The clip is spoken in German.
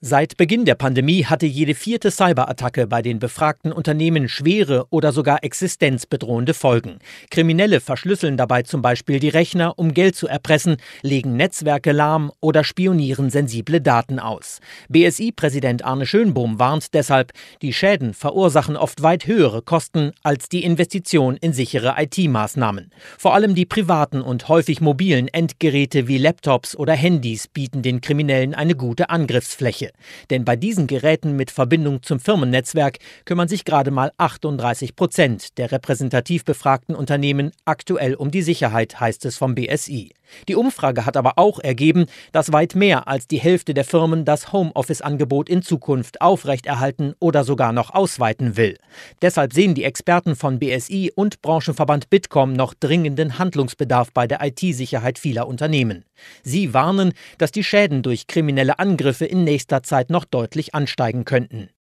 Seit Beginn der Pandemie hatte jede vierte Cyberattacke bei den befragten Unternehmen schwere oder sogar existenzbedrohende Folgen. Kriminelle verschlüsseln dabei zum Beispiel die Rechner, um Geld zu erpressen, legen Netzwerke lahm oder spionieren sensible Daten aus. BSI-Präsident Arne Schönbohm warnt deshalb, die Schäden verursachen oft weit höhere Kosten als die Investition in sichere IT-Maßnahmen. Vor allem die privaten und häufig mobilen Endgeräte wie Laptops oder Handys bieten den Kriminellen eine gute Angriffsfläche. Denn bei diesen Geräten mit Verbindung zum Firmennetzwerk kümmern sich gerade mal 38% der repräsentativ befragten Unternehmen aktuell um die Sicherheit, heißt es vom BSI. Die Umfrage hat aber auch ergeben, dass weit mehr als die Hälfte der Firmen das Homeoffice-Angebot in Zukunft aufrechterhalten oder sogar noch ausweiten will. Deshalb sehen die Experten von BSI und Branchenverband Bitkom noch dringenden Handlungsbedarf bei der IT-Sicherheit vieler Unternehmen. Sie warnen, dass die Schäden durch kriminelle Angriffe in nächster Zeit noch deutlich ansteigen könnten.